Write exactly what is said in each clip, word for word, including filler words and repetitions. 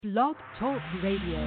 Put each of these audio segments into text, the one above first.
Blog Talk Radio.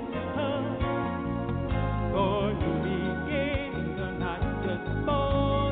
For new beginnings are not just for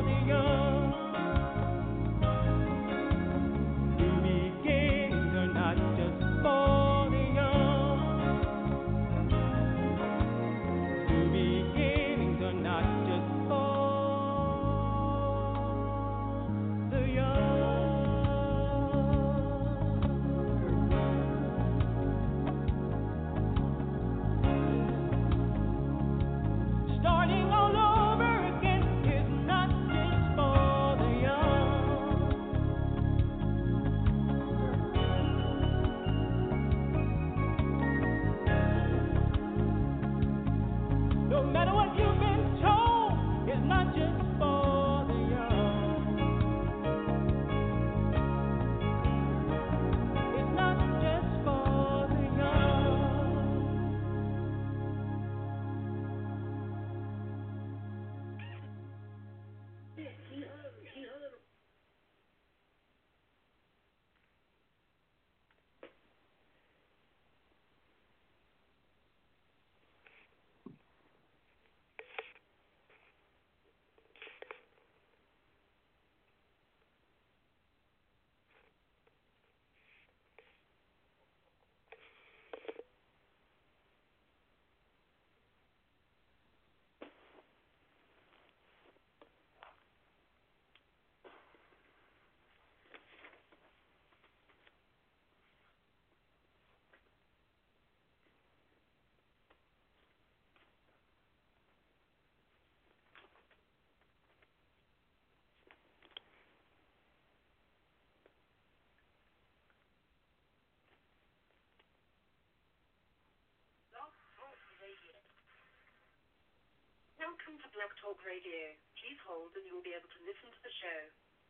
Welcome to Blog Talk Radio. Please hold and you will be able to listen to the show.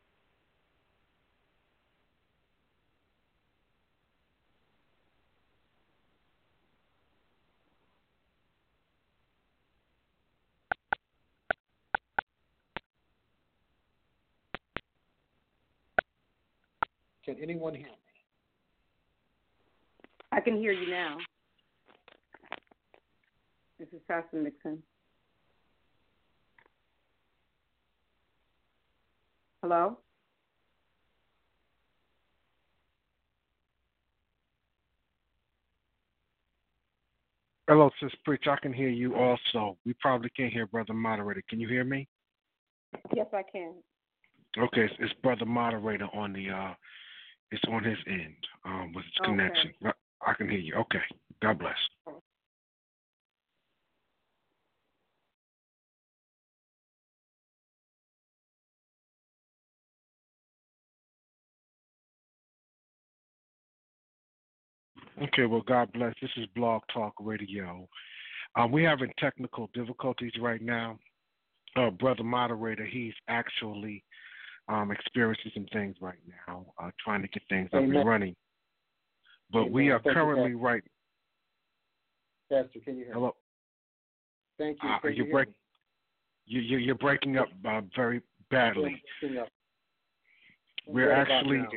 Can anyone hear me? I can hear you now. This is Pastor Mixon. Hello? Hello, Sis Preach. I can hear you also. We probably can't hear Brother Moderator. Can you hear me? Yes, I can. Okay, it's, it's Brother Moderator on the, uh, it's on his end um, with his Okay. connection. I, I can hear you. Okay. God bless. Okay, well, God bless. This is Blog Talk Radio. Um, we're having technical difficulties right now. Uh, Brother Moderator, he's actually um, experiencing some things right now, uh, trying to get things up Amen. and running. But Amen. we are Thank you, currently Pastor. right. Pastor, can you hear Hello. me? Thank you. Uh, Can you you break, hear me? you, you, you're breaking up uh, very badly. Breaking up. We're What about actually. now?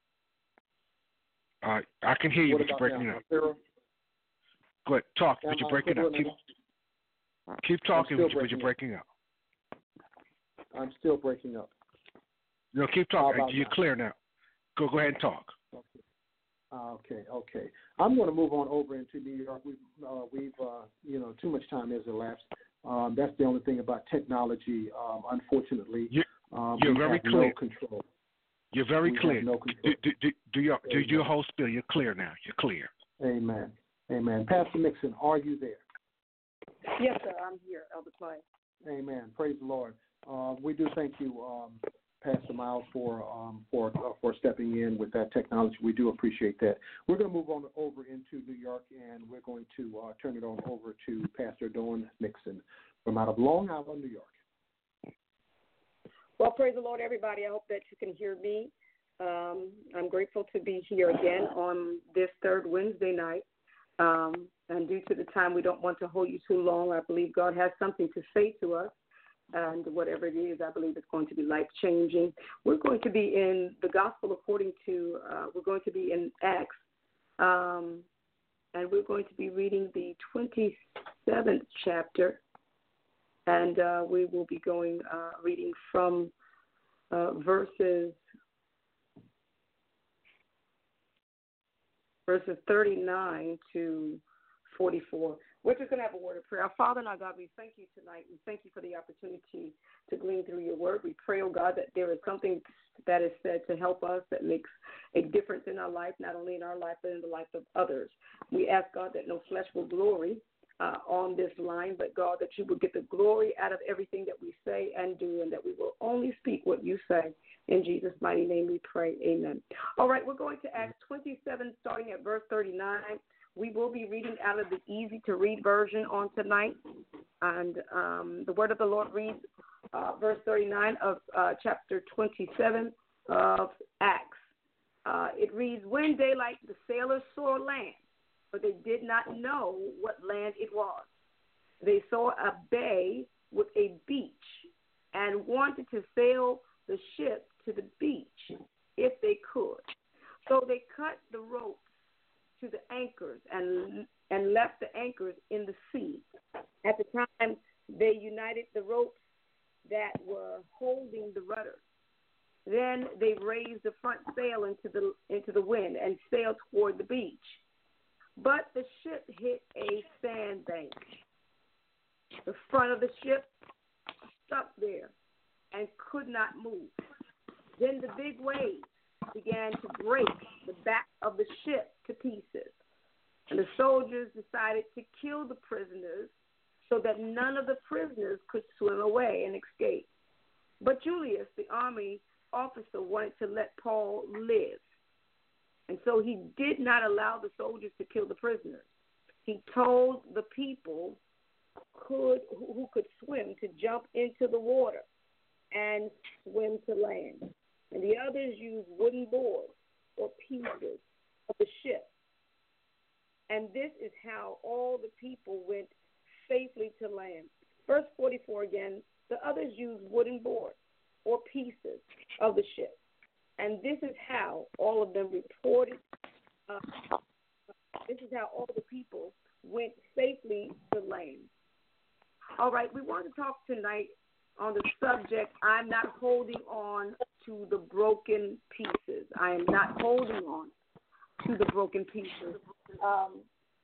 Uh, I can hear you, What but you're about breaking now? up. Clearer? Go ahead, talk, Am but you're I breaking clearer up. Keep, now? keep talking, still but you're, but you're breaking breaking up. I'm still breaking up. No, keep How talking. about You're now? clear now. Go, go ahead and talk. Okay. Uh, okay, okay. I'm going to move on over into New York. We've, uh, we've uh, you know, too much time has elapsed. Um, that's the only thing about technology. Um, unfortunately, You, um, you're we very have clear. no control. You're very we clear. Have no control. Do, do, do, do your do Amen. your whole spiel. You're clear now. You're clear. Amen. Amen. Pastor Mixon, are you there? Yes, sir. I'm here, Elder Clay. Amen. Praise the Lord. Uh, we do thank you, um, Pastor Miles, for um, for uh, for stepping in with that technology. We do appreciate that. We're going to move on over into New York, and we're going to uh, turn it on over to Pastor Dawn Mixon from out of Long Island, New York. Well, praise the Lord, everybody. I hope that you can hear me. Um, I'm grateful to be here again on this third Wednesday night. Um, and due to the time, we don't want to hold you too long. I believe God has something to say to us. And whatever it is, I believe it's going to be life-changing. We're going to be in the gospel according to, uh, we're going to be in Acts. Um, and we're going to be reading the twenty-seventh chapter. And uh, we will be going, uh, reading from uh, verses verses thirty-nine to forty-four. We're just going to have a word of prayer. Our Father and our God, we thank you tonight. We thank you for the opportunity to glean through your word. We pray, oh God, that there is something that is said to help us that makes a difference in our life, not only in our life, but in the life of others. We ask, God, that no flesh will glory uh, on this line, but, God, that you will get the glory out of everything that we say and do, and that we will only speak what you say. In Jesus' mighty name we pray. Amen. All right, we're going to Acts twenty-seven, starting at verse thirty-nine. We will be reading out of the easy-to-read version on tonight. And um, the word of the Lord reads, uh, verse thirty-nine of uh, chapter twenty-seven of Acts. Uh, it reads, when daylight the sailors saw land, but they did not know what land it was. They saw a bay with a beach and wanted to sail the ship to the beach if they could. So they cut the ropes to the anchors and and left the anchors in the sea. At the time, they united the ropes that were holding the rudders. Then they raised the front sail into the into the wind and sailed toward the beach. But the ship hit a sandbank. The front of the ship stuck there and could not move. Then the big waves began to break the back of the ship to pieces. And the soldiers decided to kill the prisoners so that none of the prisoners could swim away and escape. But Julius, the army officer, wanted to let Paul live. And so he did not allow the soldiers to kill the prisoners. He told the people could who, who could swim to jump into the water and swim to land. And the others used wooden boards or pieces of the ship. And this is how all the people went safely to land. Verse forty-four again, the others used wooden boards or pieces of the ship. And this is how all of them reported. Uh, this is how all the people went safely to land. All right, we want to talk tonight on the subject, I'm not holding on to the broken pieces. I am not holding on to the broken pieces. Um,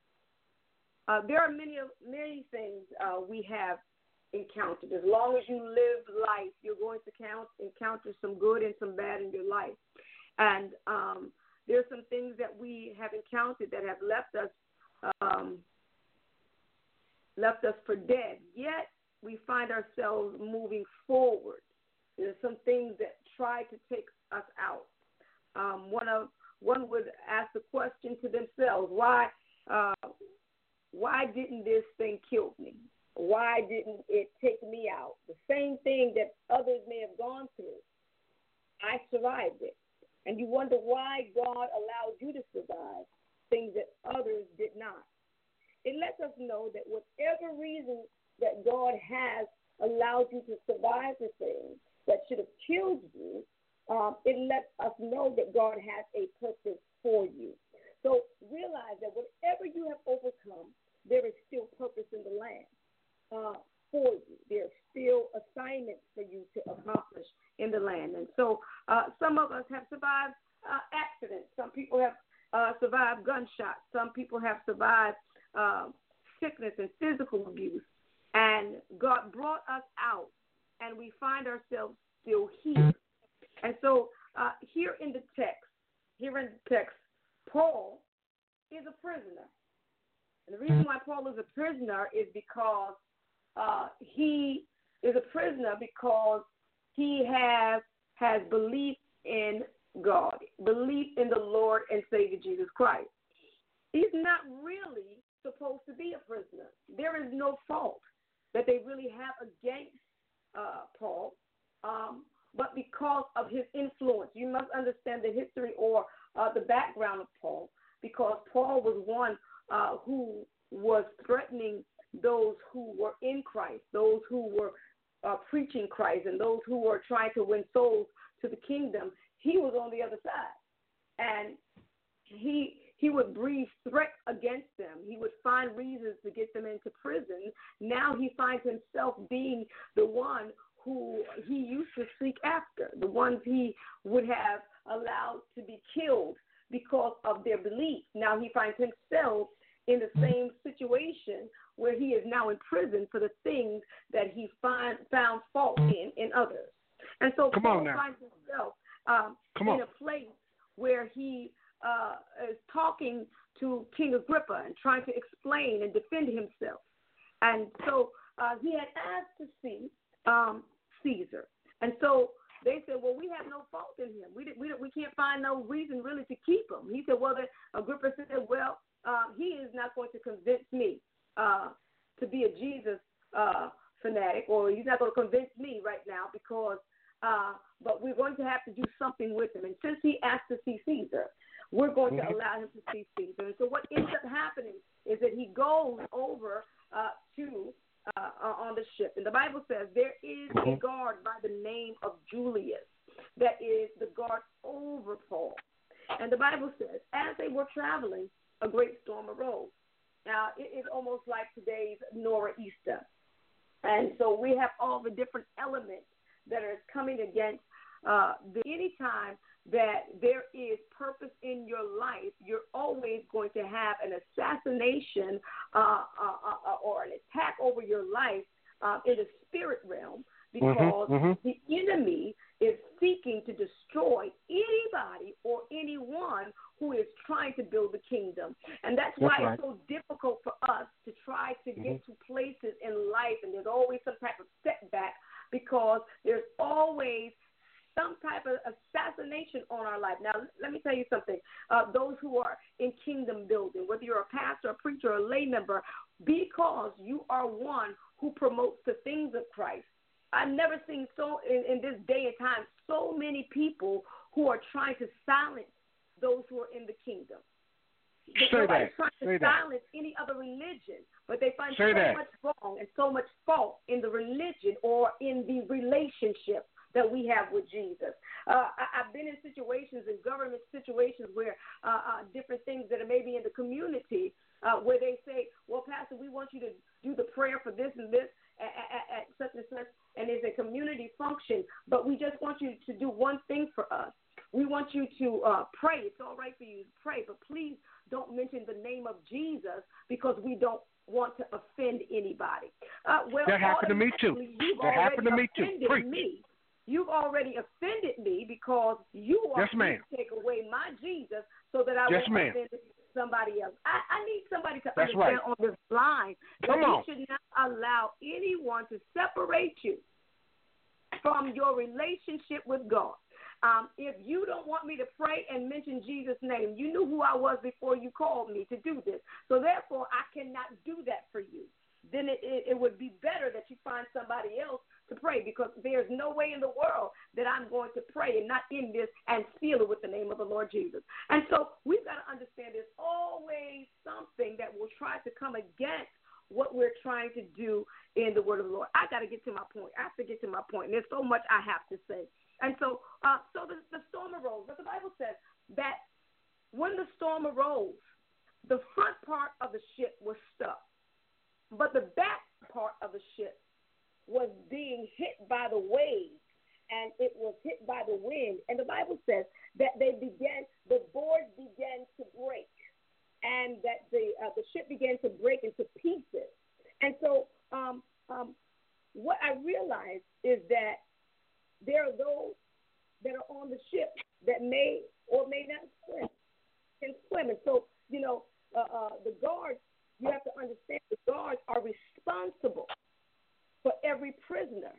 uh, there are many, many things uh, we have encountered. As long as you live life, you're going to count, encounter some good and some bad in your life. And um, there are some things that we have encountered that have left us um, left us for dead. Yet we find ourselves moving forward. There are some things that try to take us out. Um, one of one would ask the question to themselves: Why? Uh, why didn't this thing kill me? Why didn't it take me out? The same thing that others may have gone through. I survived it. And you wonder why God allowed you to survive things that others did not. It lets us know that whatever reason that God has allowed you to survive the things that should have killed you, um, it lets us know that God has a purpose for you. So realize that whatever you have overcome, there is still purpose in the land. Uh, for you. There's still assignments for you to accomplish in the land. And so uh, some of us have survived uh, accidents. Some people have uh, survived gunshots. Some people have survived uh, sickness and physical abuse. And God brought us out, and we find ourselves still here. And so uh, here in the text, here in the text, Paul is a prisoner. And the reason why Paul is a prisoner is because Uh, he is a prisoner because he has has belief in God, belief in the Lord and Savior Jesus Christ. He's not really supposed to be a prisoner. There is no fault that they really have against uh, Paul, um, but because of his influence. You must understand the history or uh, the background of Paul, because Paul was one uh, who was threatening those who were in Christ, those who were uh, preaching Christ, and those who were trying to win souls to the kingdom. He was on the other side, and he he would breathe threat against them. He would find reasons to get them into prison. Now he finds himself being the one who he used to seek after, the ones he would have allowed to be killed because of their belief. Now he finds himself in the same situation where he is now in prison for the things that he find, found fault in in others. And so Come Paul on now. finds himself um, Come in on. a place where he uh, is talking to King Agrippa and trying to explain and defend himself. And so uh, he had asked to see um, Caesar. And so they said, well, we have no fault in him. We, we, we can't find no reason really to keep him. He said, well, the, Agrippa said, well, uh, he is not going to convince me uh, to be a Jesus uh, fanatic, or he's not going to convince me right now because, uh, but we're going to have to do something with him. And since he asked to see Caesar, we're going to allow him to see Caesar. And so what ends up happening is that he goes over uh, to uh, on the ship. And the Bible says there is a guard by the name of Julius that is the guard over Paul. And the Bible says as they were traveling, a great storm arose. Now, it is almost like today's nor'easter. And so we have all the different elements that are coming against uh, the, any time that there is purpose in your life, you're always going to have an assassination uh, uh, uh, or an attack over your life uh, in the spirit realm, because mm-hmm, mm-hmm. the enemy is seeking to destroy anybody or anyone who is trying to build the kingdom. And that's, that's why right. It's so difficult for us to try to mm-hmm. get to places in life, and there's always some type of setback, because there's always some type of assassination on our life. Now, let me tell you something. Uh, those who are in kingdom building, whether you're a pastor, a preacher, or a lay member, because you are one who promotes the things of Christ. I've never seen so in, in this day and time so many people who are trying to silence those who are in the kingdom. Say Nobody's that. trying to Say silence that. any other religion, but they find Say so that. much wrong and so much fault in the religion or in the relationship that we have with Jesus. Uh, I, I've been in situations, in government situations, where uh, uh, different things that are maybe in the community, uh, where they say, well, Pastor, we want you to do the prayer for this and this at, at, at such and such, and it's a community function, but we just want you to do one thing for us. We want you to uh, pray. It's all right for you to pray, but please don't mention the name of Jesus because we don't want to offend anybody. Uh, well, that happened to me too. That happened to me too. Preach. Me. You've already offended me because you are yes, ma'am. to take away my Jesus so that I yes, won't ma'am. offend somebody else. I, I need somebody to That's understand right. on this line that Come you on. should not allow anyone to separate you from your relationship with God. Um, if you don't want me to pray and mention Jesus' name, you knew who I was before you called me to do this. So therefore, I cannot do that for you. Then it, it, it would be better that you find somebody else to pray, because there's no way in the world that I'm going to pray and not in this and seal it with the name of the Lord Jesus. And so we've got to understand there's always something that will try to come against what we're trying to do in the word of the Lord. I got to get to my point. I have to get to my point. And there's so much I have to say. And so uh, so the, the storm arose. But the Bible says that when the storm arose, the front part of the ship was stuck. But the back part of the ship was being hit by the waves, and it was hit by the wind. And the Bible says that they began, the boards began to break, and that the uh, the ship began to break into pieces. And so um, um, what I realized is that there are those that are on the ship that may or may not swim, can swim. And so, you know, uh, uh, the guards, you have to understand, the guards are responsible for every prisoner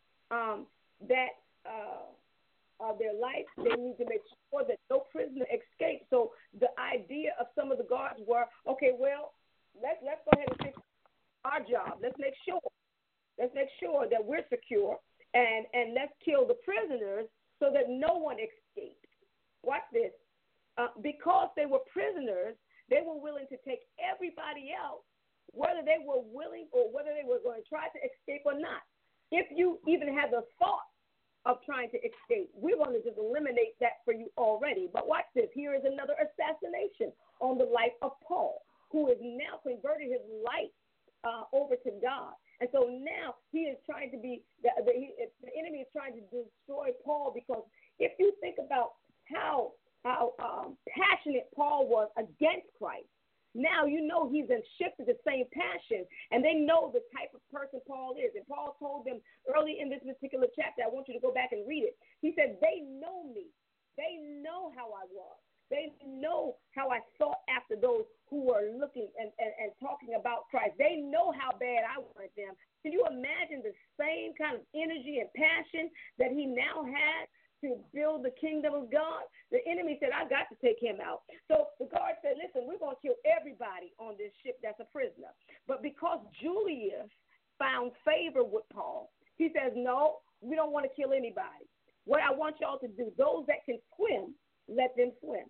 um, that uh, uh, their life. They need to make sure that no prisoner escapes. So the idea of some of the guards were, okay, well, let's let's go ahead and fix our job. Let's make sure, let's make sure that we're secure, and and let's kill the prisoners so that no one escapes. Watch this. Uh, because they were prisoners, they were willing to take everybody else, whether they were willing or whether they were going to try to escape or not. If you even had the thought of trying to escape, we're going to just eliminate that for you already. But watch this. Here is another assassination on the life of Paul, who has now converted his life uh, over to God. And so now he is trying to be, the, the, he, the enemy is trying to destroy Paul, because if you think about how how um, passionate Paul was against Christ, now you know he's in shifted the same passion, and they know the type of person Paul is. And Paul told them early in this particular chapter, I want you to go back and read it. He said, they know me. They know how I was. They know how I sought after those who were looking and, and, and talking about Christ. They know how bad I wanted them. Can you imagine the same kind of energy and passion that he now had to build the kingdom of God? The enemy said, I got to take him out. So the guard said, listen, we're going to kill everybody on this ship that's a prisoner. But because Julius found favor with Paul, he says, no, we don't want to kill anybody. What I want y'all to do, those that can swim, let them swim.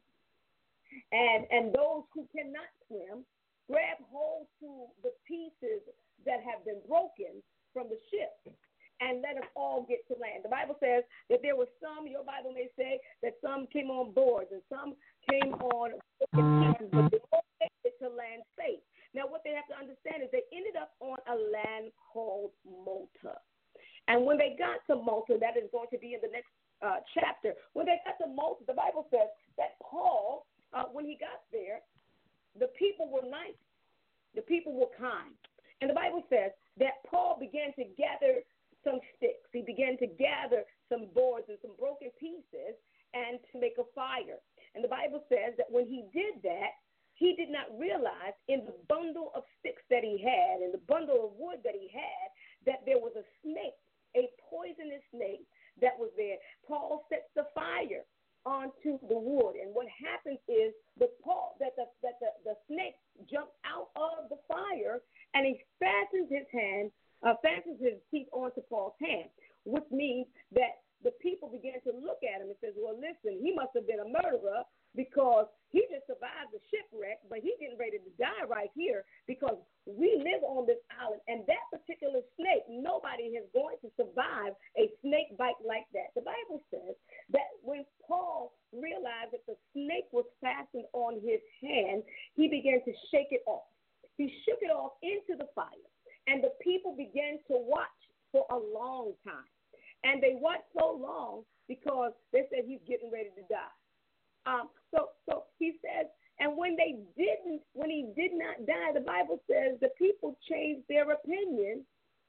And and those who cannot swim, grab hold to the pieces that have been broken from the ship, and let us all get to land. The Bible says that there were some, your Bible may say, that some came on boards and some came on broken pieces, but they all made it to land safe. Now, what they have to understand is they ended up on a land called Malta. And when they got to Malta, that is going to be in the next uh, chapter. When they got to Malta, the Bible says that Paul, uh, when he got there, the people were nice. The people were kind. And the Bible says that Paul began to gather some sticks. He began to gather some boards and some broken pieces and to make a fire. And the Bible says that when he did that, he did not realize in the bundle of sticks that he had, in the bundle of wood that he had, that there was a snake, a poisonous snake that was there. Paul sets the fire onto the wood, and what happens is the Paul that the that the, the snake jumped out of the fire and he fastens his hand, uh, fastens his teeth onto Paul's hand, which means that the people began to look at him and says, well, listen, he must have been a murderer because he just survived the shipwreck, but he's getting ready to die right here because we live on this island, and that particular snake, nobody is going to survive a snake bite like that. The Bible says that when Paul realized that the snake was fastened on his hand, he began to shake it off. He shook it off into the fire, and the people began to watch for a long time. And they watched so long because they said he's getting ready to die. Um, so, so he says, and when they didn't, when he did not die, the Bible says the people changed their opinion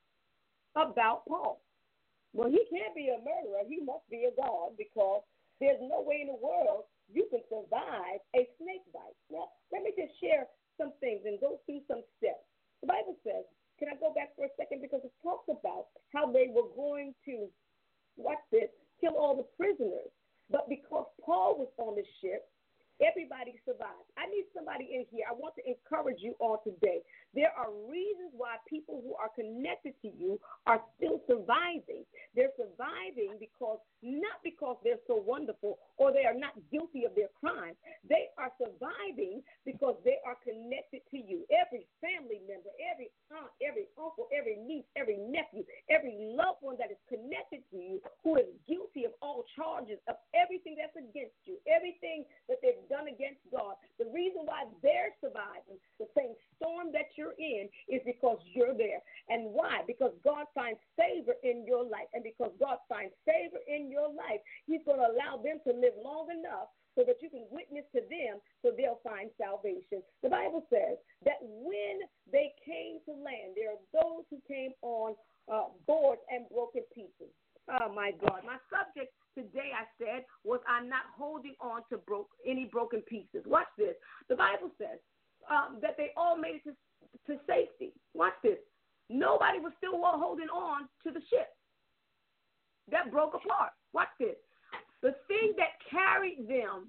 about Paul. Well, he can't be a murderer. He must be a god because there's no way in the world you can survive a snake bite. Now, let me just share some things and go through some steps. The Bible says, can I go back for a second? Because it talks about how they were going to, watch this, kill all the prisoners. But because Paul was on the ship, everybody survived. I need somebody in here. I want to encourage you all today. There are reasons why people who are connected to you are still surviving. They're surviving because, not because they're so wonderful or they are not guilty of their crimes. They are surviving because they are connected to you. Every family member, every aunt, every uncle, every niece, every nephew, every loved one that is connected to you who is guilty of all charges, of everything that's against you, everything that they've done against God. The reason why they're surviving the same storm that you're in is because you're there. And why? Because God finds favor in your life. And because God finds favor in your life, he's going to allow them to live long enough so that you can witness to them so they'll find salvation. The Bible says that when they came to land, there are those who came on uh, boards and broken pieces. Oh, my God. My subject today, I said, was I'm not holding on to bro- any broken pieces. Watch this. The Bible says um, that they all made it to, to safety. Watch this. Nobody was still holding on to the ship. That broke apart. Watch this. The thing that carried them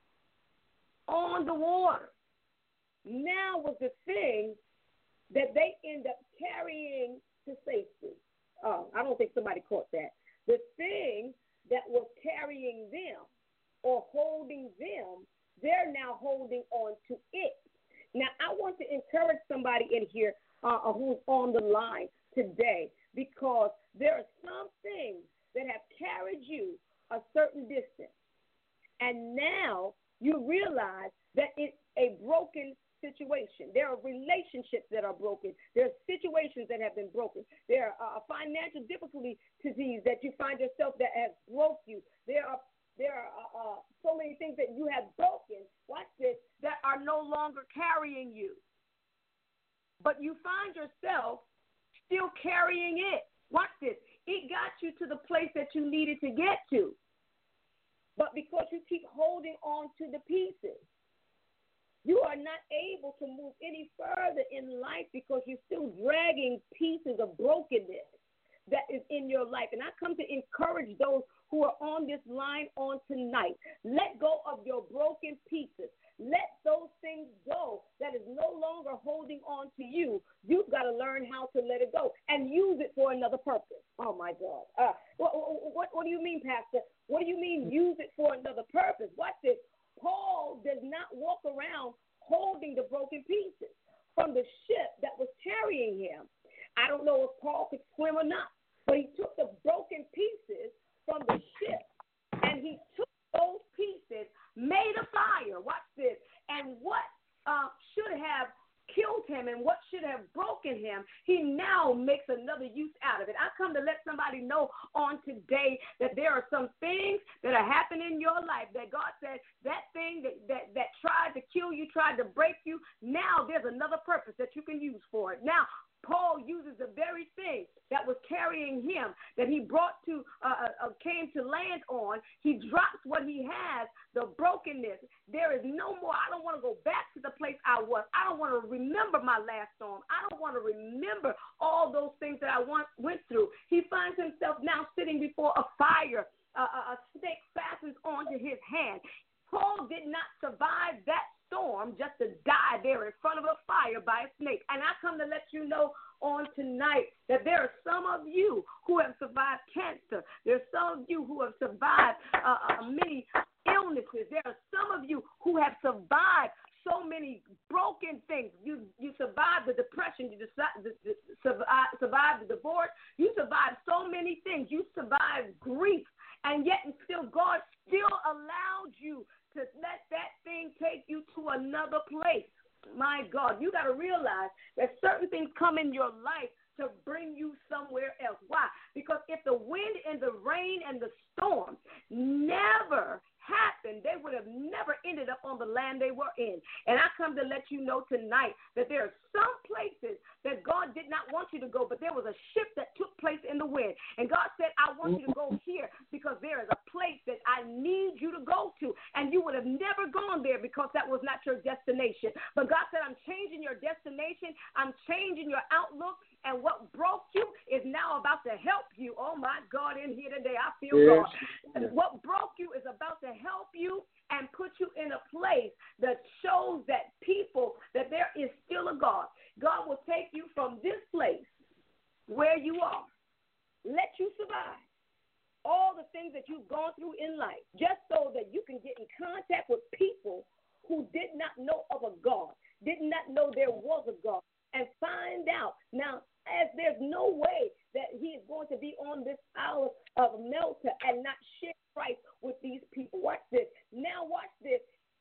on the water now was the thing that they end up carrying to safety. Oh, I don't think somebody caught that. The thing that was carrying them or holding them, they're now holding on to it. Now, I want to encourage somebody in here uh, who's on the line today because there are some things that have carried you a certain distance. And now you realize that it's a broken situation. There are relationships that are broken. There are situations that have been broken. There are uh, financial difficulties that you find yourself that has broke you. There are there are uh, uh, so many things that you have broken, watch this, that are no longer carrying you. But you find yourself still carrying it. Watch this. It got you to the place that you needed to get to. But because you keep holding on to the pieces, you are not able to move any further in life because you're still dragging pieces of brokenness that is in your life. And I come to encourage those who are on this line on tonight. Let go of your broken pieces. Let those things go that is no longer holding on to you. You've got to learn how to let it go and use it for another purpose. Oh, my God. Uh, what, what, what do you mean, Pastor? What do you mean use it for another purpose? Watch this. Paul does not walk around holding the broken pieces from the ship that was carrying him. I don't know if Paul could swim or not, but he took the broken pieces from the ship, and he took those pieces, made a fire, watch this, and what uh, should have killed him and what should have broken him, he now makes another use out of it. I come to let somebody know on today that there are some things that are happening in your life that God said that thing that, that, that tried to kill you, tried to break you, now there's another purpose that you can use for it. Now, Paul uses the very thing that was carrying him, that he brought to, uh, uh, came to land on. He drops what he has, the brokenness. There is no more. I don't want to go back to the place I was. I don't want to remember my last storm. I don't want to remember all those things that I once went through. He finds himself now sitting before a fire. Uh, a snake fastens onto his hand. Paul did not survive that storm just to die there in front front of a fire by a snake. And I come to let you know on tonight that there are some of you who have survived cancer. There are some of you who have survived uh, uh, many illnesses. There are some of you who have survived so many broken things. You you survived the depression. You decide, survived, survived the divorce. You survived so many things. You survived grief. And yet and still God still allowed you to let that thing take you to another place. My God, you got to realize that certain things come in your life to bring you somewhere else. Why? Because if the wind and the rain and the storm never happened, they would have never ended up on the land they were in. And I come to let you know tonight that there are some places that God did not want you to go, but there was a shift that took place in the wind. And God said, I want you to go here because there is a place that I need you to go to. And you would have never gone there because that was not your destination. But God said, I'm changing your destination. I'm changing your outlook. And what broke you is now about to help you. Oh, my God, in here today, I feel yes. God. Yes. What broke you is about to help you and put you in a place that shows that people, that there is still a God. God will take you from this place where you are, let you survive all the things that you've gone through in life, just so that you can get in contact with people who did not know of a God, did not know there was a God, and find out. Now, as there's no way that he is going to be on this hour of Melter and not share Christ with these people. Watch this. Now watch this.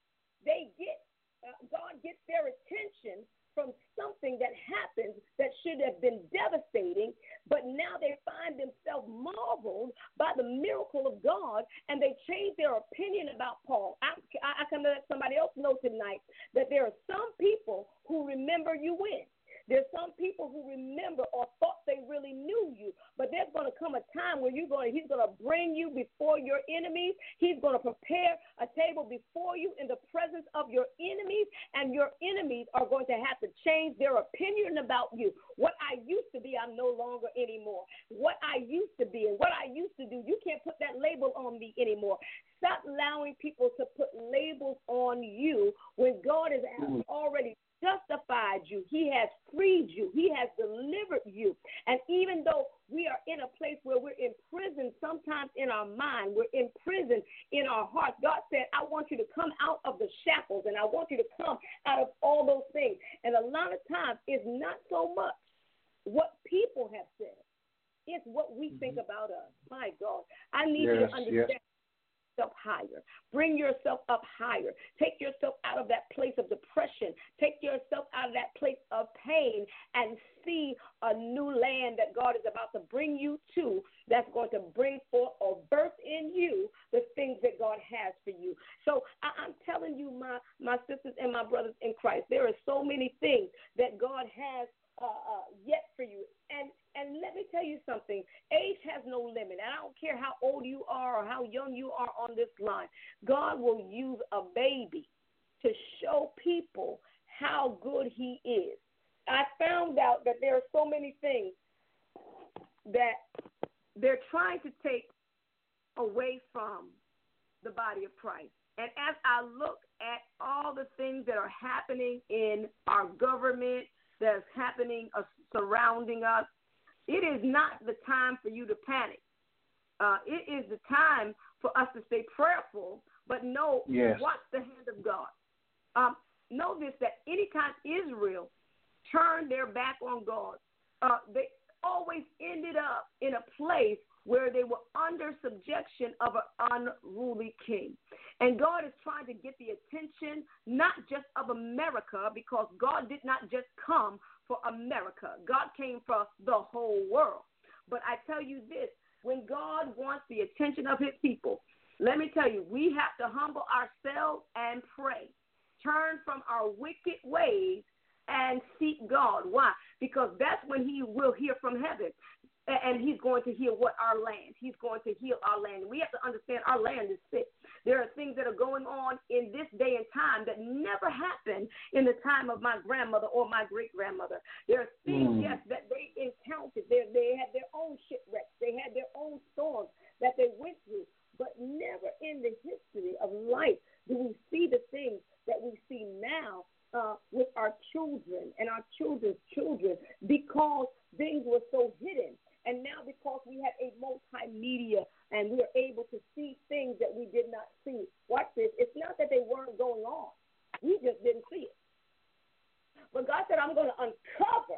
They get, uh, God gets their attention from something that happens that should have been devastating, but now they find themselves marveled by the miracle of God, and they change their opinion about Paul. I, I, I can let somebody else know tonight that there are some people who remember you when. There's some people who remember or thought they really knew you, but there's going to come a time where you're going to, he's going to bring you before your enemies. He's going to prepare a table before you in the presence of your enemies, and your enemies are going to have to change their opinion about you. What I used to be, I'm no longer anymore. What I used to be and what I used to do, you can't put that label on me anymore. Stop allowing people to put labels on you when God has already justified you. He has freed you. He has delivered you. And even though we are in a place where we're in prison, sometimes in our mind, we're in prison in our hearts, God said, I want you to come out of the shackles, and I want you to come out of all those things. And a lot of times it's not so much what people have said. It's what we mm-hmm. think about us. My God, I need yes, you to understand. Yes. Up higher. Bring yourself up higher. Take yourself out of that place of depression. Take yourself out of that place of pain and see a new land that God is about to bring you to, that's going to bring forth or birth in you the things that God has for you. So I, I'm telling you, my, my sisters and my brothers in Christ, there are so many things that God has uh, uh, yet for you. And And let me tell you something. Age has no limit. And I don't care how old you are or how young you are on this line. God will use a baby to show people how good he is. I found out that there are so many things that they're trying to take away from the body of Christ. And as I look at all the things that are happening in our government, that's happening uh, surrounding us, it is not the time for you to panic. Uh, it is the time for us to stay prayerful, but know yes. watch the hand of God. Um, know this, that anytime Israel turned their back on God, uh, they always ended up in a place where they were under subjection of an unruly king. And God is trying to get the attention not just of America, because God did not just come for America. God came for the whole world. But I tell you this, when God wants the attention of his people, let me tell you, we have to humble ourselves and pray. Turn from our wicked ways and seek God. Why? Because that's when he will hear from heaven. And he's going to heal what our land. He's going to heal our land. We have to understand our land is sick. There are things that are going on in this day and time that never happened in the time of my grandmother or my great-grandmother. There are things, mm. yes, that they encountered. They, they had their own shipwrecks. They had their own storms that they went through. But never in the history of life do we see the things that we see now uh, with our children. because things were so hidden. And now because we have a multimedia and we are able to see things that we did not see. Watch this. It's not that they weren't going on. We just didn't see it. But God said, I'm going to uncover,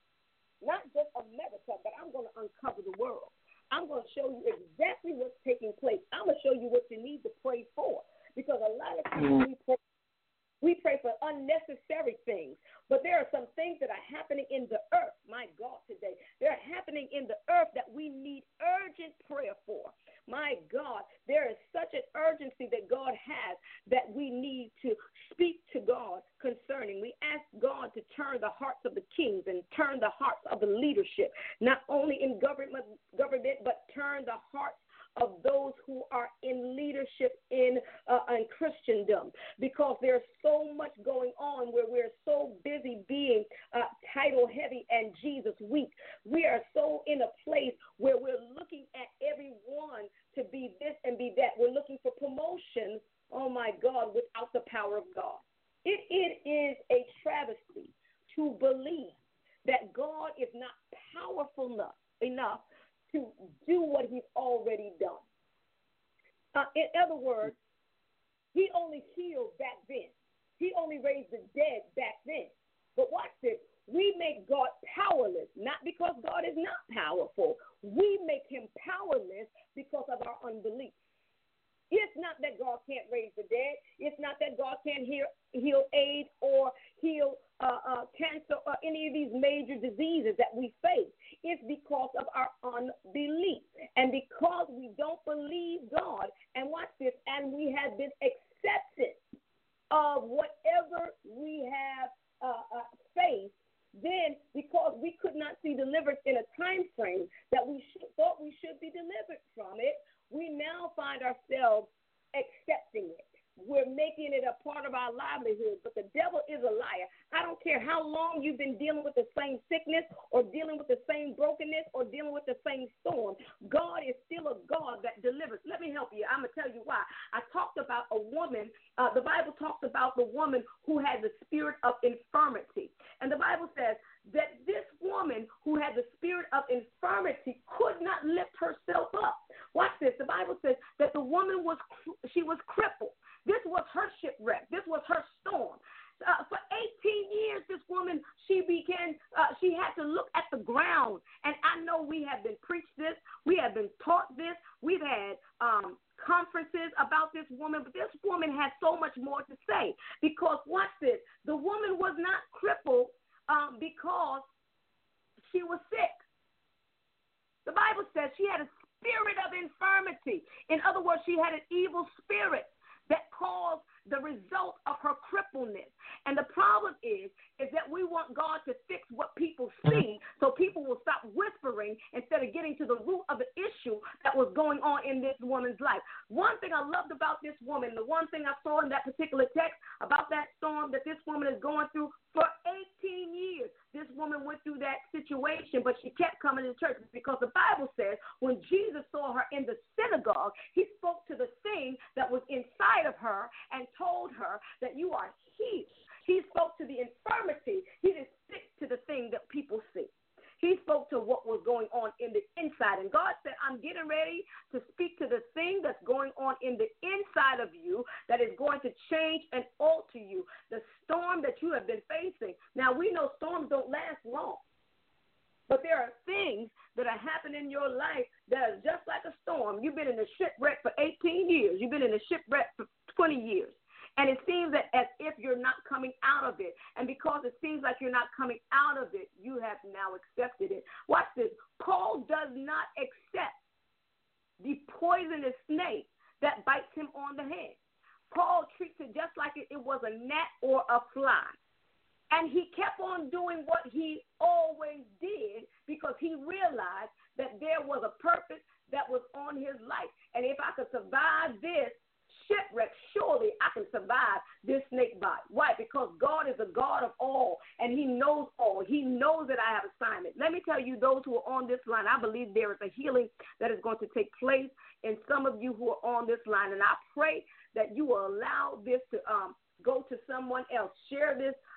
not just America, but I'm going to uncover the world. I'm going to show you exactly what's taking place. I'm going to show you what you need to pray for. Because a lot of times we pray, we pray for unnecessary things. But there are some things that are happening in the earth, my God, today. They're happening in the earth that we need urgent prayer for. My God, there is such an urgency that God has that we need to speak to God concerning. We ask God to turn the hearts of the kings and turn the hearts of the leadership, not only in government, government but turn the hearts of those who are in leadership in, uh, in Christendom, because there's so much going on where we're so busy being uh, title heavy and Jesus weak. We are so in a place where we're looking at everyone to be this and be that. We're looking for promotion, oh my God, without the power of God. It, it is a travesty to believe that God is not powerful enough, enough to do what he's already done. Uh, in other words, he only healed back then. He only raised the dead back then. But watch this. We make God powerless, not because God is not powerful. We make him powerless because of our unbelief. It's not that God can't raise the dead. It's not that God can't heal, heal AIDS or heal uh, uh, cancer or any of these major diseases that we face. It's because of our unbelief. And because we don't believe God, and watch this, and we have been accepted of whatever we have uh, uh, faced, then because we could not see deliverance in a time frame that we should, thought we should be delivered from it, we now find ourselves accepting it. We're making it a part of our livelihood, but the devil is a liar. I don't care how long you've been dealing with the same sickness or dealing with the same brokenness or dealing with the same storm. God is still a God that delivers. Let me help you. I'm going to tell you why. I talked about a woman. Uh, the Bible talks about the woman who had the spirit of infirmity. And the Bible says that this woman who had the spirit of infirmity could not lift herself up. Watch this. The Bible says that the woman was, she was crippled. This was her shipwreck. This was her storm. Uh, for eighteen years, this woman, she began, uh, she had to look at the ground. And I know we have been preached this. We have been taught this. We've had um, conferences about this woman. But this woman has so much more to say. Because watch this. The woman was not crippled um, because she was sick. The Bible says she had a spirit of infirmity. In other words, she had an evil spirit that caused the result of her crippleness. And the problem is, is that we want God to fix what people see so people will stop whispering instead of getting to the root of the issue that was going on in this woman's life. One thing I loved about this woman, the one thing I saw in that particular text about that storm that this woman is going through for eighteen years, this woman went through that situation, but she kept coming to church because the Bible says when Jesus saw her in the synagogue, he spoke to the thing that was inside of her and told her that you are healed. He spoke to the infirmity. He didn't stick to the thing that people see. He spoke to what was going on in the inside. And God said, I'm getting ready to speak to the thing that's going on in the inside of you that is going to change and alter you. The storm that you have been facing. Now, we know storms don't last long. But there are things that are happening in your life that are just like a storm. You've been in a shipwreck for eighteen years. You've been in a shipwreck for twenty years. And it seems that as if you're not coming out of it. And because it seems like you're not coming out of it, you have now accepted it. Watch this. Paul does not accept the poisonous snake that bites him on the head. Paul treats it just like it, it was a gnat or a fly. And he kept on doing what he always did because he realized that there was a purpose that was on his life. And if I could survive this shipwreck, surely I can survive this snake bite. Why? Because God is a God of all, and he knows all. He knows that I have assignment. Let me tell you, those who are on this line, I believe there is a healing that is going to take place in some of you who are on this line, and I pray that you will allow this to um, go to someone else. Share this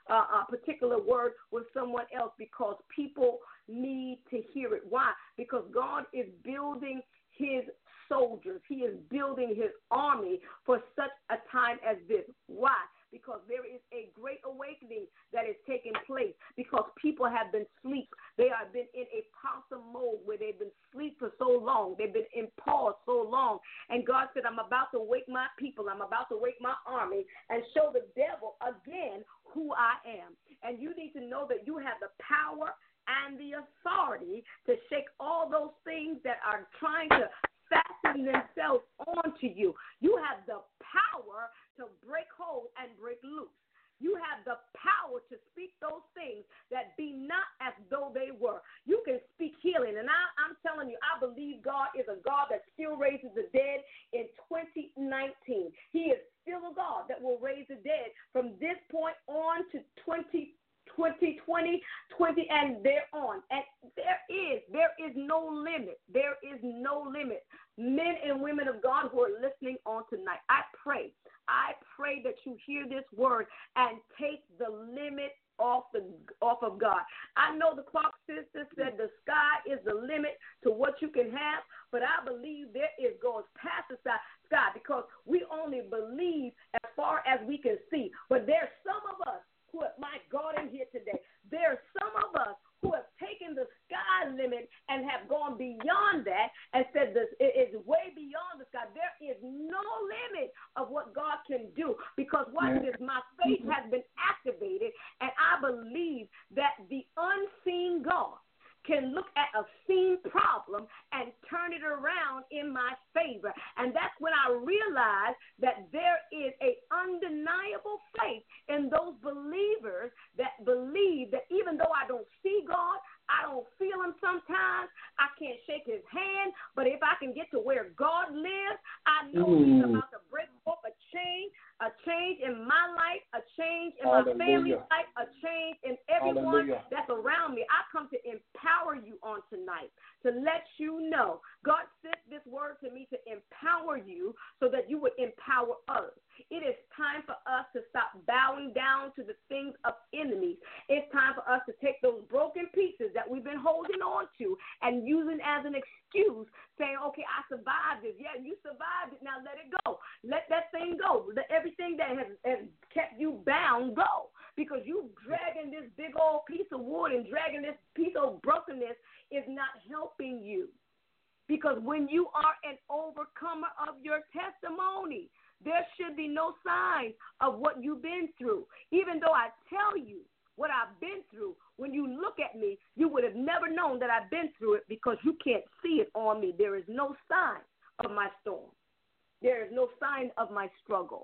uh, a particular word with someone else because people need to hear it. Why? Because God is building his soldiers. He is building his army for such a time as this. Why? Because there is a great awakening that is taking place because people have been asleep. They have been in a possum mode where they've been asleep for so long. They've been in pause so long. And God said, I'm about to wake my people. I'm about to wake my army and show the devil again who I am. And you need to know that you have the power and the authority to shake all those things that are trying to fasten themselves onto you. You have the power to break hold and break loose. You have the power to speak those things that be not as though they were. You can speak healing. And I, I'm telling you, I believe God is a God that still raises the dead in twenty nineteen. He is still a God that will raise the dead from this point on to twenty twenty, twenty, twenty, and thereon. And there is, there is no limit. There is no limit. Men and women of God who are listening on tonight, I pray, I pray that you hear this word and take the limit off the off of God. I know the Clark sister said the sky is the limit to what you can have, but I believe there is goes past the sky because we only believe as far as we can see. But there's some of us who have, my God, in here today, there are some of us who have taken the sky limit and have gone beyond that and said this it is way beyond the sky. There is no limit of what God can do because watch this, my faith has been activated, and I believe that the unseen God can look at a seen problem and turn it around in my favor. And that's when I realized that there is a undeniable faith in those believers that believe that even though I don't see God, I don't feel him sometimes, I can't shake his hand, but if I can get to where God lives, I know mm. he's about to break forth a change, a change in my life, a change in Hallelujah. My family's life, a change in everyone Hallelujah. That's around me. I come to empower you on tonight, to let you know. God sent this word to me to empower you so that you would empower others. It is time for us to stop bowing down to the things of enemies. It's time for us to take those broken pieces that we've been holding on to and using as an excuse, saying, okay, I survived this. Yeah, you survived it. Now let it go. Let that thing go. Let everything that has, has kept you bound go. Because you dragging this big old piece of wood and dragging this piece of brokenness is not helping you. Because when you are an overcomer of your testimony, there should be no signs of what you've been through. Even though I tell you what I've been through, when you look at me, you would have never known that I've been through it because you can't see it on me. There is no sign of my storm. There is no sign of my struggle.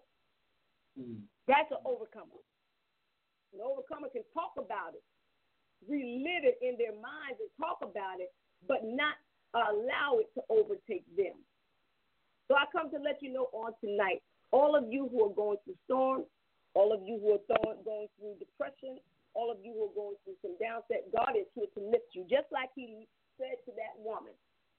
Mm. That's an overcomer. An overcomer can talk about it, relive it in their minds and talk about it, but not allow it to overtake them. So I come to let you know on tonight, all of you who are going through storms, all of you who are th- going through depression, all of you who are going through some downset, God is here to lift you, just like he said to that woman,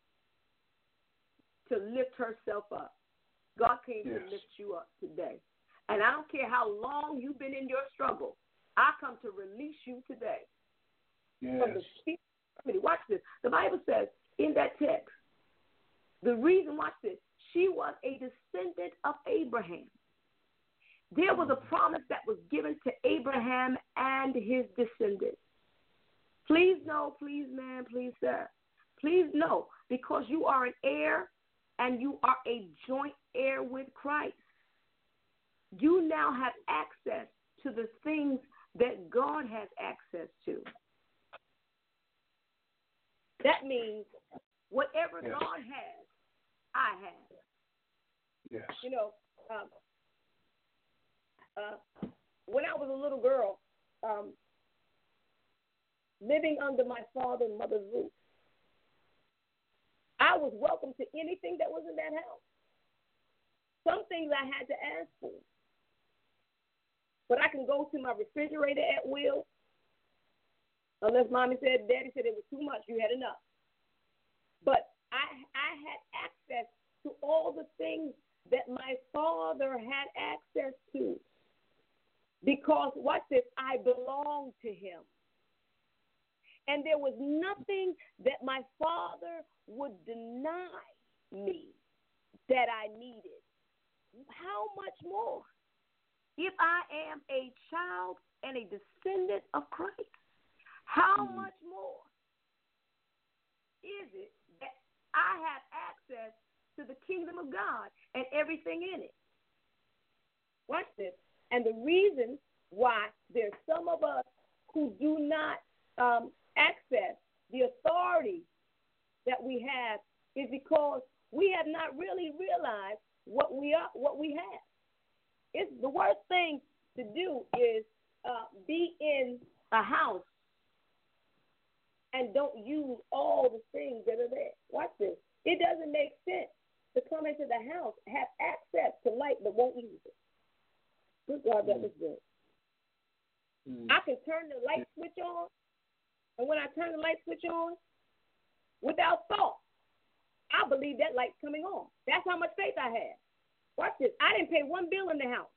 to lift herself up. God came yes. to lift you up today. And I don't care how long you've been in your struggle, I come to release you today. Yes. From the spirit. Watch this. The Bible says in that text, the reason, watch this, she was a descendant of Abraham. There was a promise that was given to Abraham and his descendants. Please know, please, man, please, sir. Please know, because you are an heir and you are a joint heir with Christ, you now have access to the things that God has access to. That means whatever yes. God has, I have. Yes. You know, um, uh, when I was a little girl, um, living under my father and mother's roof, I was welcome to anything that was in that house. Some things I had to ask for. But I can go to my refrigerator at will, unless mommy said, daddy said it was too much, you had enough. But I I had access to all the things that my father had access to. Because, watch this, I belong to him. And there was nothing that my Father would deny me that I needed. How much more if I am a child and a descendant of Christ? How much more is it that I have access to the kingdom of God and everything in it? Watch this. And the reason why there's some of us who do not um, access the authority that we have is because we have not really realized what we are, what we have. It's the worst thing to do is uh, be in a house and don't use all the things that are there. Watch this. It doesn't make sense to come into the house, have access to light, but won't use it. Good God, that was good. Mm. I can turn the light switch on, and when I turn the light switch on, without thought, I believe that light's coming on. That's how much faith I have. Watch this. I didn't pay one bill in the house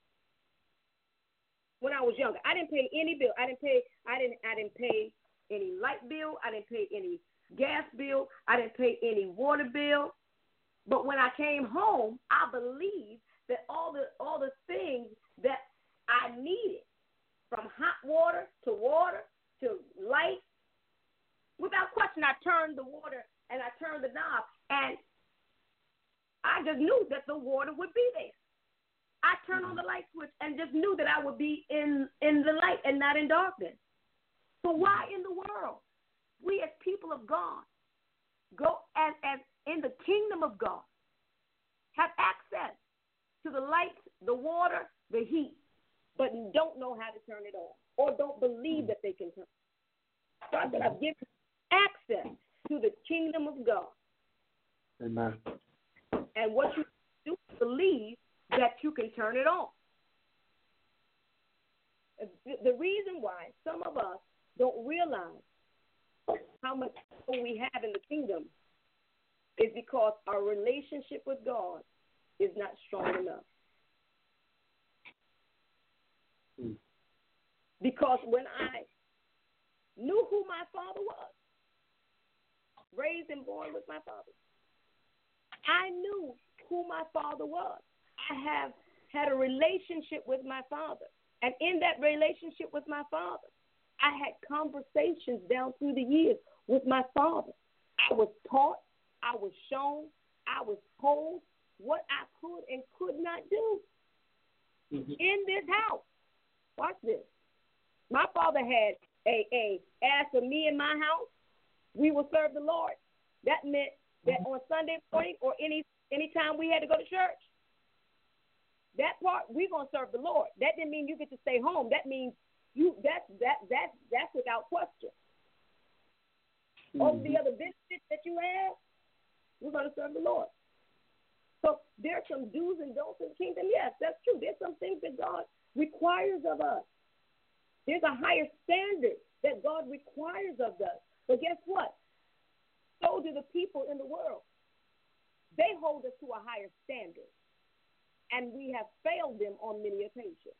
when I was younger. I didn't pay any bill. I didn't pay. I didn't. I didn't pay any light bill. I didn't pay any gas bill. I didn't pay any water bill. But when I came home, I believed that all the all the things that I needed, from hot water to water to light, without question, I turned the water and I turned the knob, and I just knew that the water would be there. I turned on the light switch and just knew that I would be in, in the light and not in darkness. So why in the world we as people of God go as, as in the kingdom of God have access to the light, the water, the heat, but don't know how to turn it on or don't believe that they can turn it on? So I said, I've given access to the kingdom of God. Amen. And what you do is believe that you can turn it on. The reason why some of us don't realize how much we have in the kingdom is because our relationship with God is not strong enough. Mm. Because when I knew who my father was, raised and born with my father, I knew who my father was. I have had a relationship with my father. And in that relationship with my father, I had conversations down through the years with my father. I was taught, I was shown, I was told what I could and could not do mm-hmm. in this house. Watch this. My father had a, a, as for me and my house, we will serve the Lord. That meant that on Sunday morning or any any time we had to go to church, that part we're gonna serve the Lord. That didn't mean you get to stay home. That means you that's that that that's without question. Mm-hmm. All the other benefits that you have, we're gonna serve the Lord. So there's some do's and don'ts in the kingdom. Yes, that's true. There's some things that God requires of us. There's a higher standard that God requires of us. But guess what? So do the people in the world. They hold us to a higher standard. And we have failed them on many occasions.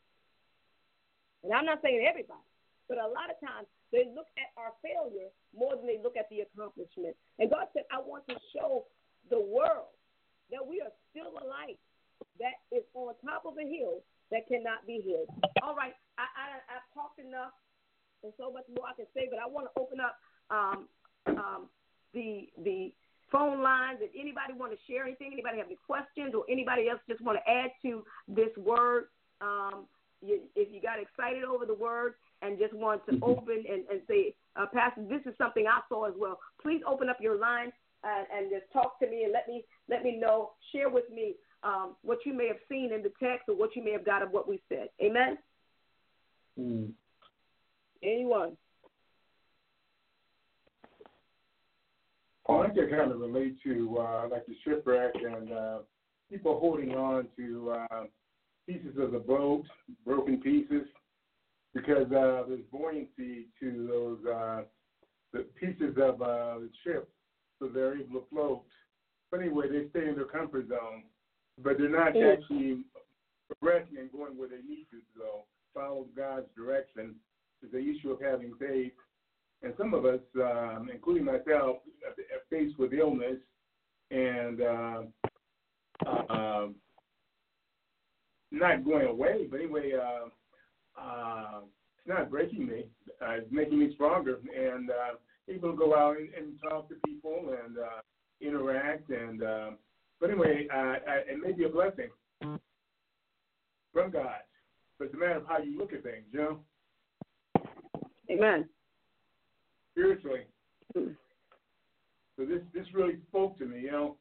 And I'm not saying everybody, but a lot of times they look at our failure more than they look at the accomplishment. And God said, I want to show the world that we are still a light that is on top of a hill that cannot be hid. All right, I, I, I've talked enough. There's so much more I can say, but I want to open up um, um, the the phone lines. If anybody want to share anything, anybody have any questions, or anybody else just want to add to this word, um, you, if you got excited over the word and just want to open and, and say, uh, Pastor, this is something I saw as well, please open up your line and, and just talk to me and let me let me know, share with me um, what you may have seen in the text or what you may have got of what we said. Amen? Mm. Anyone? Well, I can kind of relate to uh, like the shipwreck and uh, people holding on to uh, pieces of the boat, broken pieces, because uh, there's buoyancy to those uh, the pieces of uh, the ship, so they're able to float. But anyway, they stay in their comfort zone, but they're not actually progressing and going where they need to go. follow God's direction is the issue of having faith. And some of us, um, including myself, are faced with illness and uh, uh, not going away, but anyway, uh, uh, it's not breaking me. Uh, it's making me stronger and uh, able to go out and, and talk to people and uh, interact. And uh, but anyway, uh, I, it may be a blessing from God. But it's a matter of how you look at things, you know? Amen. Spiritually. Mm. So this, this really spoke to me, you know?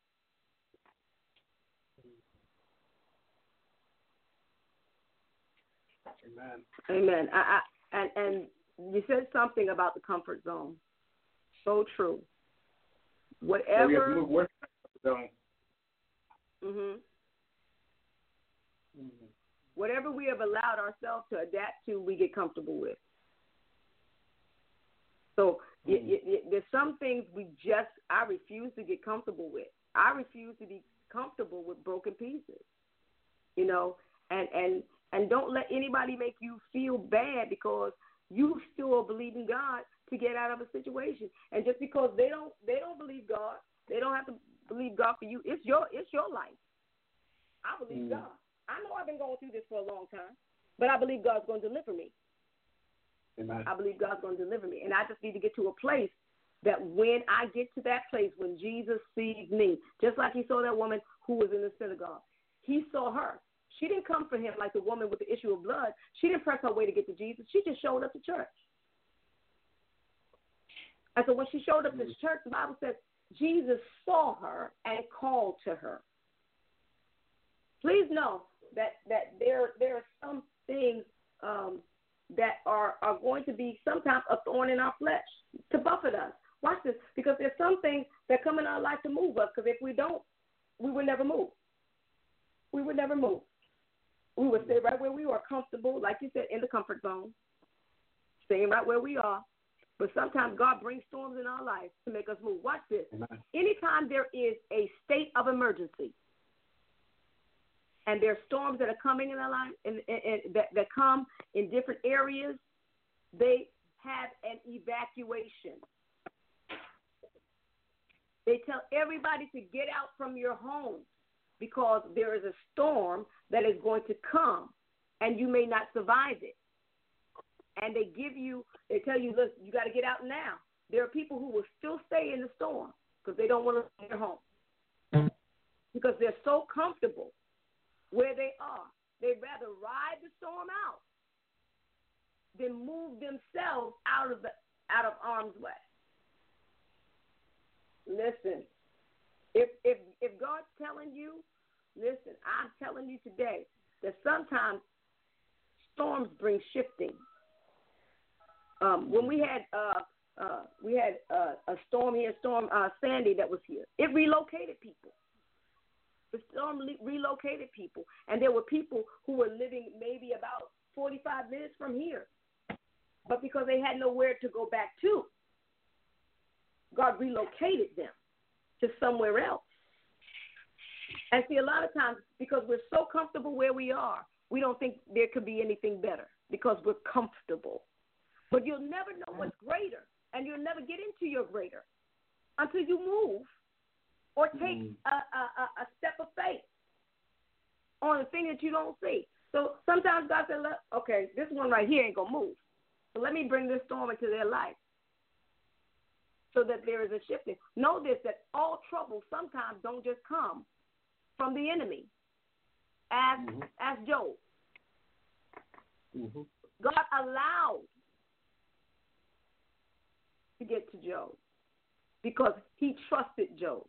Amen. Amen. I, I, and, and you said something about the comfort zone. So true. Whatever. So we have to move away from the comfort zone. Mhm. Whatever we have allowed ourselves to adapt to, we get comfortable with. So mm-hmm. y- y- there's some things we just, I refuse to get comfortable with. I refuse to be comfortable with broken pieces, you know, and, and, and don't let anybody make you feel bad because you still believe in God to get out of a situation. And just because they don't, they don't believe God, they don't have to believe God for you. It's your, it's your life. I believe mm-hmm. God. I know I've been going through this for a long time, but I believe God's going to deliver me. Amen. I believe God's going to deliver me. And I just need to get to a place that when I get to that place, when Jesus sees me, just like he saw that woman who was in the synagogue, he saw her. She didn't come for him like the woman with the issue of blood. She didn't press her way to get to Jesus. She just showed up to church. And so when she showed up to church, the Bible says Jesus saw her and called to her. Please know that, that there, there are some things um, that are, are going to be sometimes a thorn in our flesh to buffet us. Watch this, because there's some things that come in our life to move us, because if we don't, we would never move. We would never move. We would stay right where we are, comfortable, like you said, in the comfort zone, staying right where we are. But sometimes God brings storms in our life to make us move. Watch this. Amen. Anytime there is a state of emergency, and there are storms that are coming in our life, and, and, and that, that come in different areas, they have an evacuation. They tell everybody to get out from your home because there is a storm that is going to come, and you may not survive it. And they give you, they tell you, look, you got to get out now. There are people who will still stay in the storm because they don't want to leave their home because they're so comfortable where they are. They'd rather ride the storm out than move themselves out of the out of harm's way. Listen, if if if God's telling you, listen, I'm telling you today that sometimes storms bring shifting. Um, when we had uh, uh, we had uh, a storm here, storm uh, Sandy that was here, it relocated people. The storm relocated people, and there were people who were living maybe about forty-five minutes from here. But because they had nowhere to go back to, God relocated them to somewhere else. And see, a lot of times, because we're so comfortable where we are, we don't think there could be anything better because we're comfortable. But you'll never know what's greater, and you'll never get into your greater until you move or take mm. a, a, a step of faith on a thing that you don't see. So sometimes God said, look, okay, this one right here ain't going to move. So let me bring this storm into their life so that there is a shifting. Know this, that all trouble sometimes don't just come from the enemy. Ask, mm-hmm. ask Job. Mm-hmm. God allowed to get to Job because he trusted Job.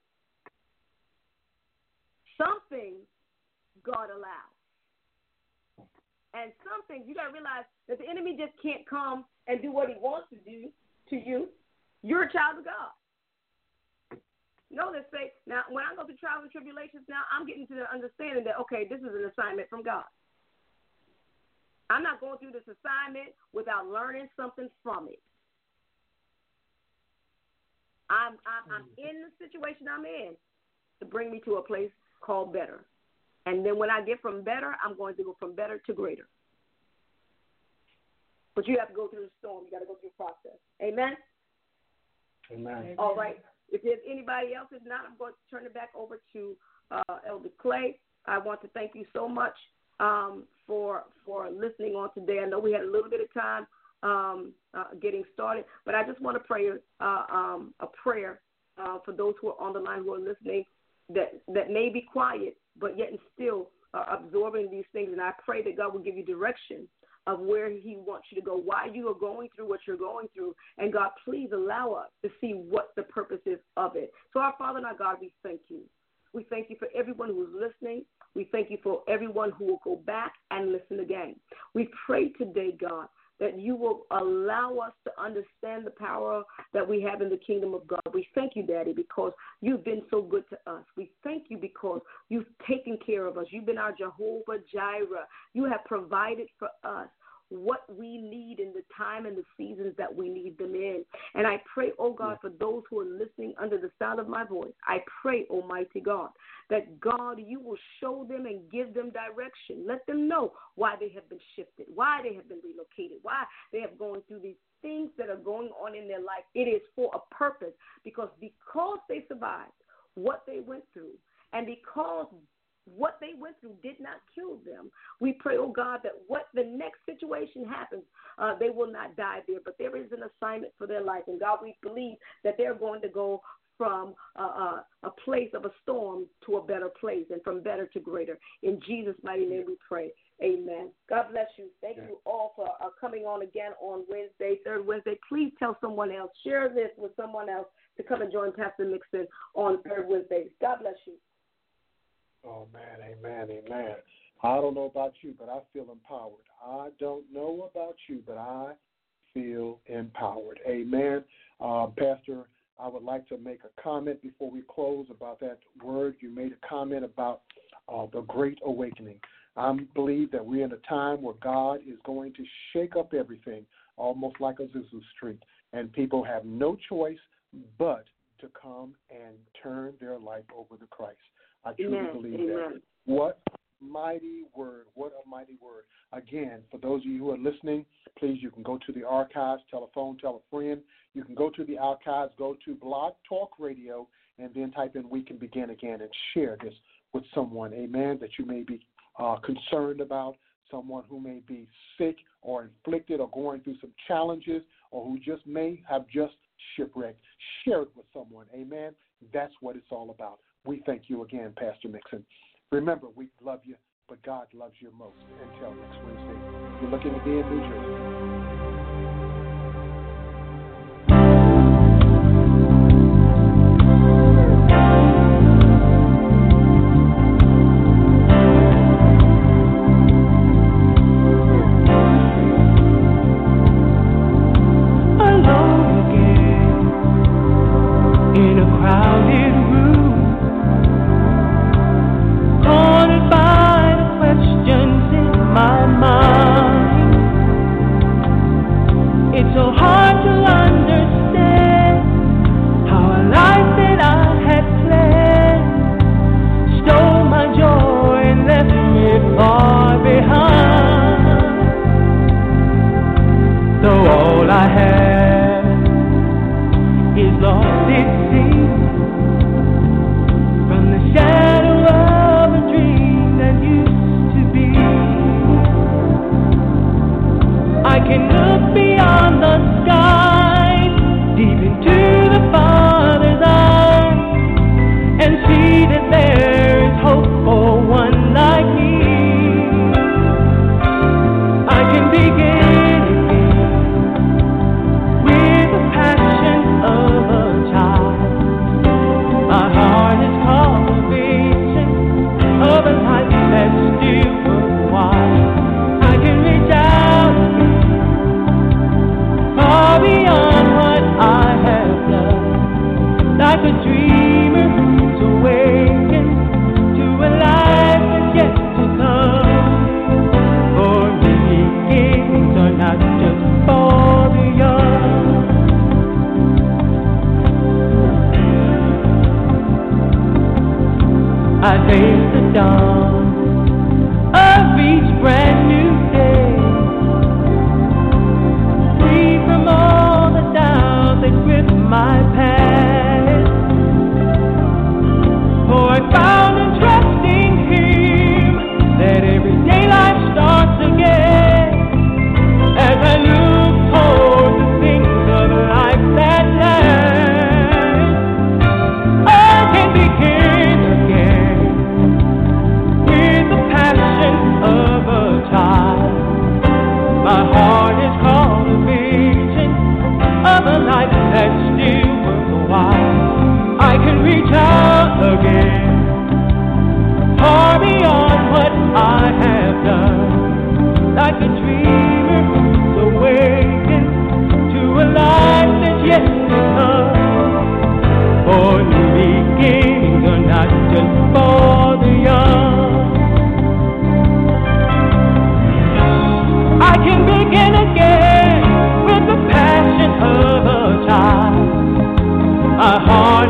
Some things God allows. And some things you got to realize that the enemy just can't come and do what he wants to do to you. You're a child of God. Know this, say, now when I go through trials and tribulations now, I'm getting to the understanding that, okay, this is an assignment from God. I'm not going through this assignment without learning something from it. I'm, I'm, I'm in the situation I'm in to bring me to a place called better. And then when I get from better, I'm going to go from better to greater. but you have to go through the storm. You got to go through the process. Amen? Amen. All right. If there's anybody else, if not, I'm going to turn it back over to uh, Elder Clay. I want to thank you so much um, for for listening on today. I know we had a little bit of time um, uh, getting started, but I just want to pray uh, um, a prayer uh, for those who are on the line who are listening that, that may be quiet, but yet and still uh, absorbing these things. And I pray that God will give you direction of where he wants you to go, why you are going through what you're going through. And God, please allow us to see what the purpose is of it. So our Father and our God, we thank you. We thank you for everyone who's listening. We thank you for everyone who will go back and listen again. We pray today, God, that you will allow us to understand the power that we have in the kingdom of God. We thank you, Daddy, because you've been so good to us. We thank you because you've taken care of us. You've been our Jehovah Jireh. You have provided for us what we need in the time and the seasons that we need them in. And I pray, oh God, for those who are listening under the sound of my voice, I pray, Almighty God, that God, you will show them and give them direction. Let them know why they have been shifted, why they have been relocated, why they have gone through these things that are going on in their life. It is for a purpose, because because they survived what they went through, and because what they went through did not kill them, we pray, oh God, that what the next situation happens, uh, they will not die there, but there is an assignment for their life. And God, we believe that they're going to go from uh, uh, a place of a storm to a better place, and from better to greater. In Jesus' mighty name we pray. Amen. God bless you. Thank yeah. you all for uh, coming on again on Wednesday, third Wednesday. Please tell someone else. Share this with someone else to come and join Pastor Mixon on third Wednesdays. God bless you. Oh, man, amen, amen. I don't know about you, but I feel empowered. I don't know about you, but I feel empowered. Amen. Uh, Pastor, I would like to make a comment before we close about that word. You made a comment about uh, the Great Awakening. I believe that we're in a time where God is going to shake up everything, almost like a Azusa Street, and people have no choice but to come and turn their life over to Christ. I truly Amen. believe Amen. that. What mighty word. What a mighty word. Again, for those of you who are listening, please, you can go to the archives, tell a phone, tell a friend. You can go to the archives, go to Blog Talk Radio, and then type in We Can Begin Again and share this with someone, amen, that you may be uh, concerned about, someone who may be sick or inflicted or going through some challenges, or who just may have just shipwrecked. Share it with someone, amen. That's what it's all about. We thank you again, Pastor Mixon. Remember, we love you, but God loves you most. Until next Wednesday, you're looking to be in New Jersey.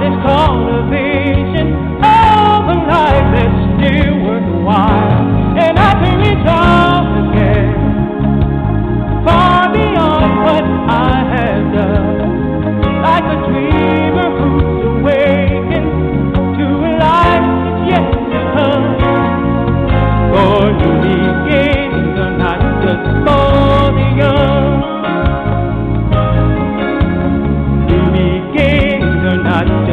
it's called a vision of a life that's still worthwhile. And I can reach out again, far beyond what I have done, like a dreamer who's awakened to a life that's yet to come. For new beginnings are not just for the young. New beginnings are not just